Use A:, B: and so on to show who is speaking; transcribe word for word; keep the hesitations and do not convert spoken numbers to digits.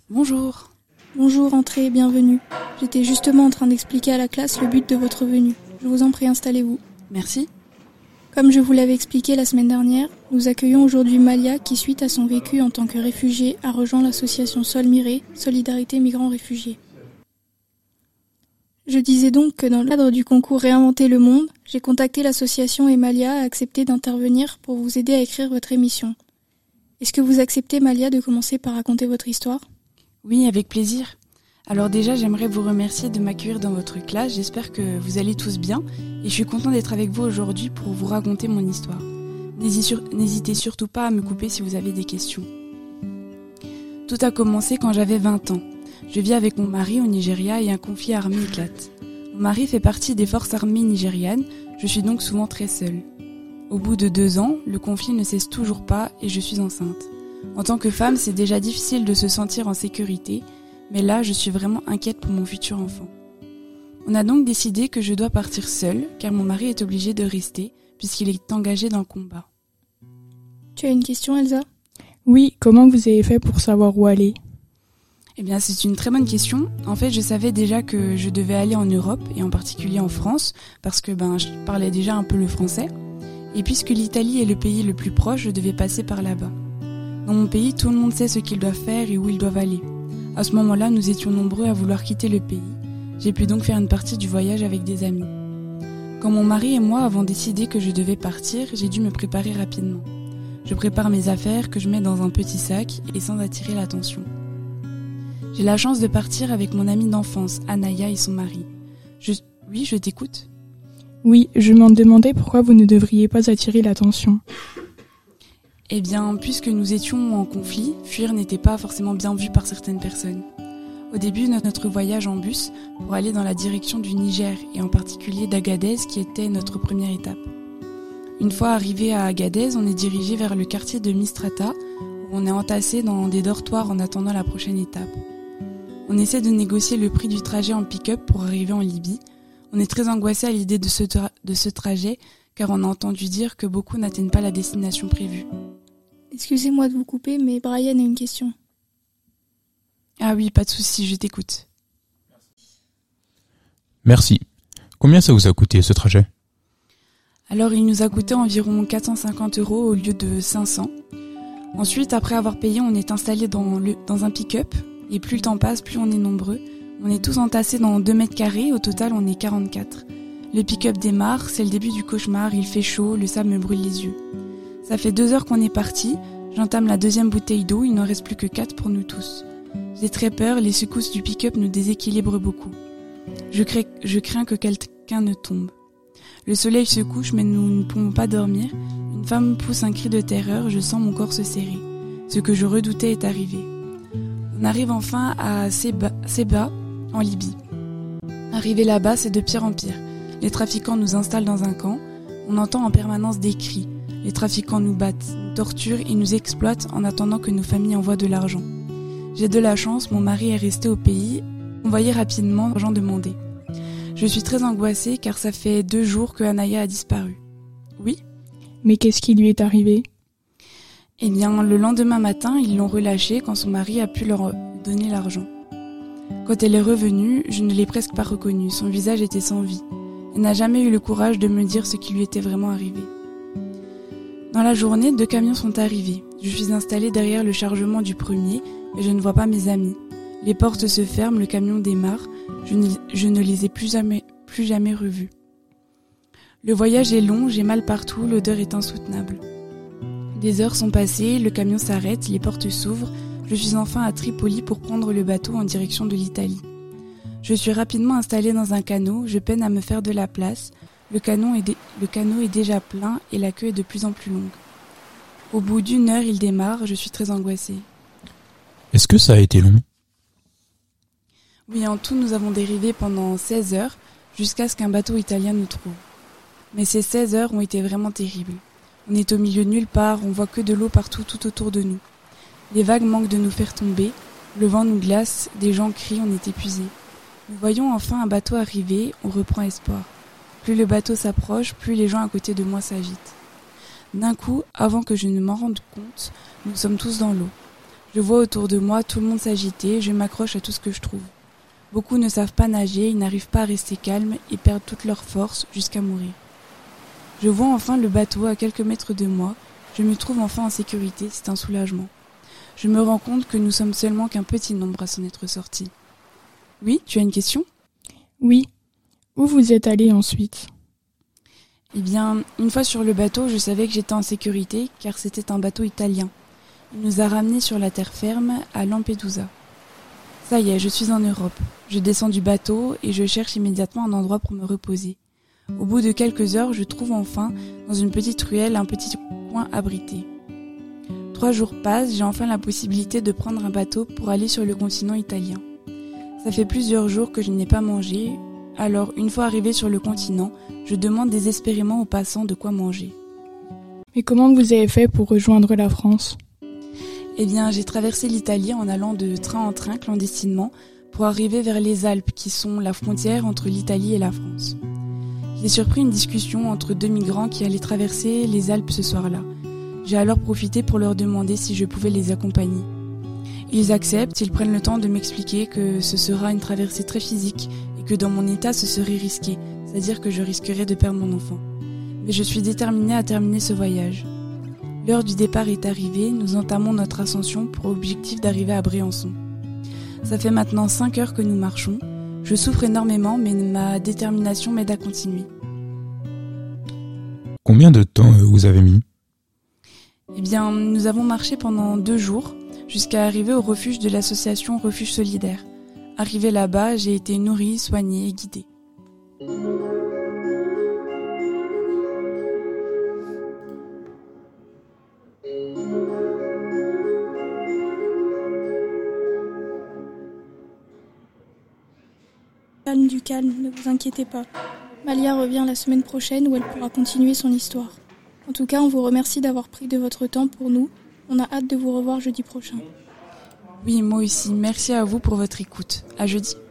A: Bonjour.
B: Bonjour, entrez, bienvenue. J'étais justement en train d'expliquer à la classe le but de votre venue. Je vous en prie, installez-vous.
A: Merci.
B: Comme je vous l'avais expliqué la semaine dernière, nous accueillons aujourd'hui Malia qui, suite à son vécu en tant que réfugiée, a rejoint l'association Sol Miré, Solidarité Migrants Réfugiés. Je disais donc que dans le cadre du concours Réinventer le monde, j'ai contacté l'association et Malia a accepté d'intervenir pour vous aider à écrire votre émission. Est-ce que vous acceptez, Malia, de commencer par raconter votre histoire ?
A: Oui, avec plaisir. Alors déjà, j'aimerais vous remercier de m'accueillir dans votre classe. J'espère que vous allez tous bien et je suis content d'être avec vous aujourd'hui pour vous raconter mon histoire. N'hésitez surtout pas à me couper si vous avez des questions. Tout a commencé quand j'avais vingt ans. Je vis avec mon mari au Nigeria et un conflit armé éclate. Mon mari fait partie des forces armées nigérianes, je suis donc souvent très seule. Au bout de deux ans, le conflit ne cesse toujours pas et je suis enceinte. En tant que femme, c'est déjà difficile de se sentir en sécurité, mais là, je suis vraiment inquiète pour mon futur enfant. On a donc décidé que je dois partir seule, car mon mari est obligé de rester, puisqu'il est engagé dans le combat.
B: Tu as une question, Elsa ?
C: Oui, comment vous avez fait pour savoir où aller ?
A: Eh bien, c'est une très bonne question. En fait, je savais déjà que je devais aller en Europe, et en particulier en France, parce que ben, je parlais déjà un peu le français. Et puisque l'Italie est le pays le plus proche, je devais passer par là-bas. Dans mon pays, tout le monde sait ce qu'ils doivent faire et où ils doivent aller. À ce moment-là, nous étions nombreux à vouloir quitter le pays. J'ai pu donc faire une partie du voyage avec des amis. Quand mon mari et moi avons décidé que je devais partir, j'ai dû me préparer rapidement. Je prépare mes affaires que je mets dans un petit sac et sans attirer l'attention. J'ai la chance de partir avec mon amie d'enfance, Anaya et son mari. Je... Oui, je t'écoute.
C: Oui, je m'en demandais pourquoi vous ne devriez pas attirer l'attention.
A: Eh bien, puisque nous étions en conflit, fuir n'était pas forcément bien vu par certaines personnes. Au début, notre voyage en bus pour aller dans la direction du Niger et en particulier d'Agadez qui était notre première étape. Une fois arrivé à Agadez, on est dirigé vers le quartier de Mistrata où on est entassé dans des dortoirs en attendant la prochaine étape. On essaie de négocier le prix du trajet en pick-up pour arriver en Libye. On est très angoissé à l'idée de ce, tra- de ce trajet car on a entendu dire que beaucoup n'atteignent pas la destination prévue.
B: Excusez-moi de vous couper, mais Brian a une question.
A: Ah oui, pas de souci, je t'écoute.
D: Merci. Combien ça vous a coûté ce trajet ?
A: Alors il nous a coûté environ quatre cent cinquante euros au lieu de cinq cents. Ensuite, après avoir payé, on est installé dans, le, dans un pick-up. Et plus le temps passe, plus on est nombreux. On est tous entassés dans deux mètres carrés, au total on est quarante-quatre. Le pick-up démarre, c'est le début du cauchemar, il fait chaud, le sable me brûle les yeux. Ça fait deux heures qu'on est parti, j'entame la deuxième bouteille d'eau, il n'en reste plus que quatre pour nous tous. J'ai très peur, les secousses du pick-up nous déséquilibrent beaucoup. Je, crains, je crains que quelqu'un ne tombe. Le soleil se couche mais nous ne pouvons pas dormir. Une femme pousse un cri de terreur, je sens mon corps se serrer. Ce que je redoutais est arrivé. On arrive enfin à Seba, Seba en Libye. Arrivé là-bas, c'est de pire en pire. Les trafiquants nous installent dans un camp, on entend en permanence des cris. Les trafiquants nous battent, nous torturent et nous exploitent en attendant que nos familles envoient de l'argent. J'ai de la chance, mon mari est resté au pays. On voyait rapidement l'argent demandé. Je suis très angoissée car ça fait deux jours que Anaya a disparu. Oui ?
C: Mais qu'est-ce qui lui est arrivé ?
A: Eh bien, le lendemain matin, ils l'ont relâchée quand son mari a pu leur donner l'argent. Quand elle est revenue, je ne l'ai presque pas reconnue. Son visage était sans vie. Elle n'a jamais eu le courage de me dire ce qui lui était vraiment arrivé. Dans la journée, deux camions sont arrivés. Je suis installée derrière le chargement du premier, mais je ne vois pas mes amis. Les portes se ferment, le camion démarre. Je ne, je ne les ai plus jamais, plus jamais revus. Le voyage est long, j'ai mal partout, l'odeur est insoutenable. Des heures sont passées, le camion s'arrête, les portes s'ouvrent. Je suis enfin à Tripoli pour prendre le bateau en direction de l'Italie. Je suis rapidement installée dans un canot, je peine à me faire de la place. Le canot est, dé- le canot est déjà plein et la queue est de plus en plus longue. Au bout d'une heure, il démarre, je suis très angoissée.
D: Est-ce que ça a été long ?
A: Oui, en tout, nous avons dérivé pendant seize heures, jusqu'à ce qu'un bateau italien nous trouve. Mais ces seize heures ont été vraiment terribles. On est au milieu de nulle part, on voit que de l'eau partout tout autour de nous. Les vagues manquent de nous faire tomber, le vent nous glace, des gens crient, on est épuisés. Nous voyons enfin un bateau arriver, on reprend espoir. Plus le bateau s'approche, plus les gens à côté de moi s'agitent. D'un coup, avant que je ne m'en rende compte, nous sommes tous dans l'eau. Je vois autour de moi tout le monde s'agiter, je m'accroche à tout ce que je trouve. Beaucoup ne savent pas nager, ils n'arrivent pas à rester calmes et perdent toute leur force jusqu'à mourir. Je vois enfin le bateau à quelques mètres de moi, je me trouve enfin en sécurité, c'est un soulagement. Je me rends compte que nous sommes seulement qu'un petit nombre à s'en être sortis. Oui, tu as une question ?
C: Oui. Où vous êtes allé ensuite ?
A: Eh bien, une fois sur le bateau, je savais que j'étais en sécurité car c'était un bateau italien. Il nous a ramenés sur la terre ferme à Lampedusa. Ça y est, je suis en Europe. Je descends du bateau et je cherche immédiatement un endroit pour me reposer. Au bout de quelques heures, je trouve enfin, dans une petite ruelle, un petit coin abrité. Trois jours passent, j'ai enfin la possibilité de prendre un bateau pour aller sur le continent italien. Ça fait plusieurs jours que je n'ai pas mangé, alors une fois arrivé sur le continent, je demande désespérément aux passants de quoi manger.
C: Mais comment vous avez fait pour rejoindre la France ?
A: Eh bien, j'ai traversé l'Italie en allant de train en train clandestinement pour arriver vers les Alpes qui sont la frontière entre l'Italie et la France. J'ai surpris une discussion entre deux migrants qui allaient traverser les Alpes ce soir-là. J'ai alors profité pour leur demander si je pouvais les accompagner. Ils acceptent, ils prennent le temps de m'expliquer que ce sera une traversée très physique et que dans mon état ce serait risqué, c'est-à-dire que je risquerais de perdre mon enfant. Mais je suis déterminée à terminer ce voyage. L'heure du départ est arrivée, nous entamons notre ascension pour objectif d'arriver à Briançon. Ça fait maintenant cinq heures que nous marchons. Je souffre énormément, mais ma détermination m'aide à continuer.
D: Combien de temps euh, vous avez mis ?
A: Eh bien, nous avons marché pendant deux jours, jusqu'à arriver au refuge de l'association Refuge Solidaire. Arrivé là-bas, j'ai été nourrie, soignée et guidée.
B: Calme du calme, ne vous inquiétez pas. Malia revient la semaine prochaine où elle pourra continuer son histoire. En tout cas, on vous remercie d'avoir pris de votre temps pour nous. On a hâte de vous revoir jeudi prochain.
A: Oui, moi aussi. Merci à vous pour votre écoute. À jeudi.